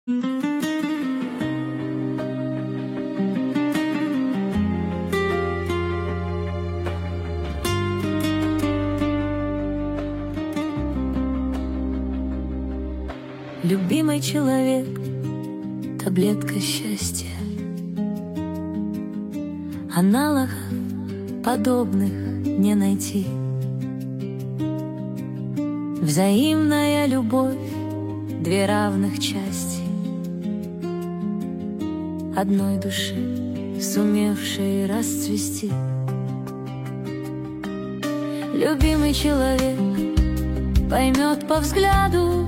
Любимый человек, таблетка счастья. Аналогов подобных не найти. Взаимная любовь, две равных части одной души, сумевшей расцвести. Любимый человек поймет по взгляду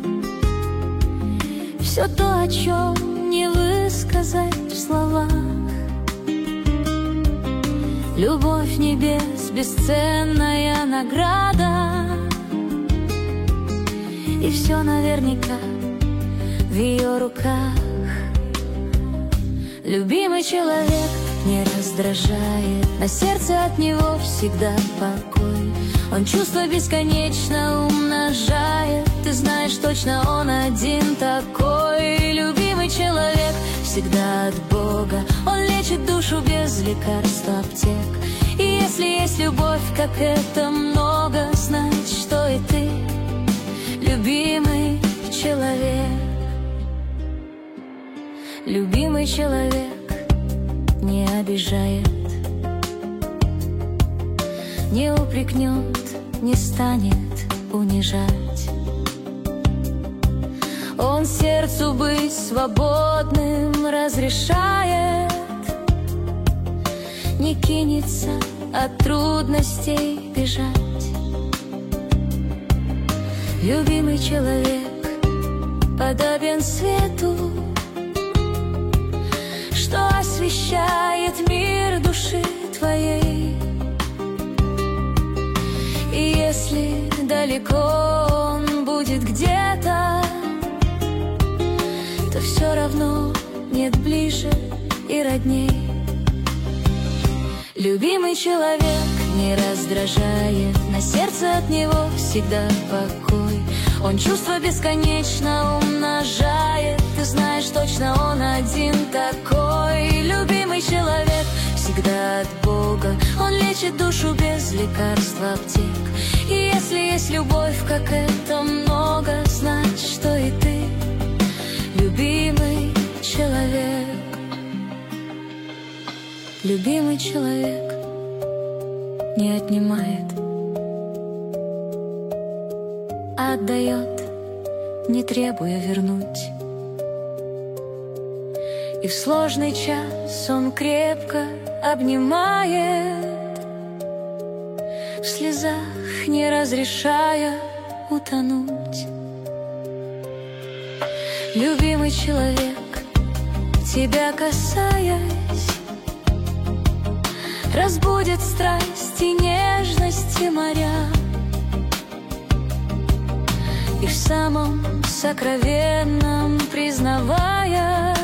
все то, о чем не высказать в словах. Любовь небес, бесценная награда, и все наверняка в ее руках. Любимый человек не раздражает, на сердце от него всегда покой. Он чувства бесконечно умножает, ты знаешь точно, он один такой. Любимый человек всегда от Бога, он лечит душу без лекарства аптек. И если есть любовь, как это много, знать, что и ты любимый человек. Любимый человек не обижает, не упрекнет, не станет унижать. Он сердцу быть свободным разрешает, не кинется от трудностей бежать. Любимый человек подобен свету, что освещает мир души твоей. И если далеко он будет где-то, то все равно нет ближе и родней. Любимый человек не раздражает, на сердце от него всегда покой. Он чувства бесконечно умножает, ты знаешь точно, он один такой. Любимый человек всегда от Бога, он лечит душу без лекарства аптек. И если есть любовь, как это много, знать, что и ты любимый человек. Любимый человек не отнимает, а отдает, не требуя вернуть. И в сложный час он крепко обнимает, в слезах не разрешая утонуть. Любимый человек, тебя касаясь, разбудит страсти, нежности моря. И в самом сокровенном признаваясь,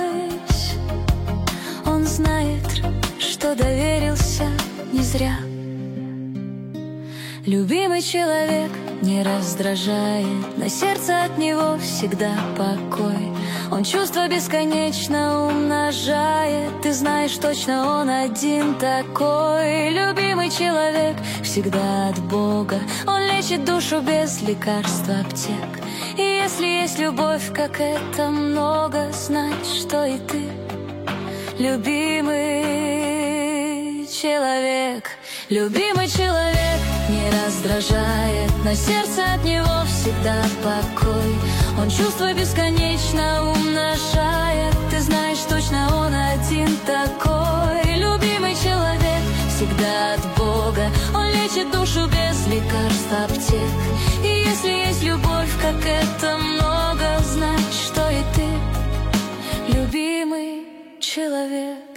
он знает, что доверился не зря. Любимый человек не раздражает, на сердце от него всегда покой. Он чувства бесконечно умножает, ты знаешь точно, он один такой. Любимый человек всегда от Бога, он лечит душу без лекарства аптек. И если есть любовь, как это много, знать, что и ты любимый человек. Любимый человек не раздражает, на сердце от него всегда покой. Он чувства бесконечно умножает, ты знаешь точно, он один такой. Любимый человек всегда от Бога, он лечит душу без лекарства аптек. И если есть любовь, как это много, знать, что и ты любимый человек.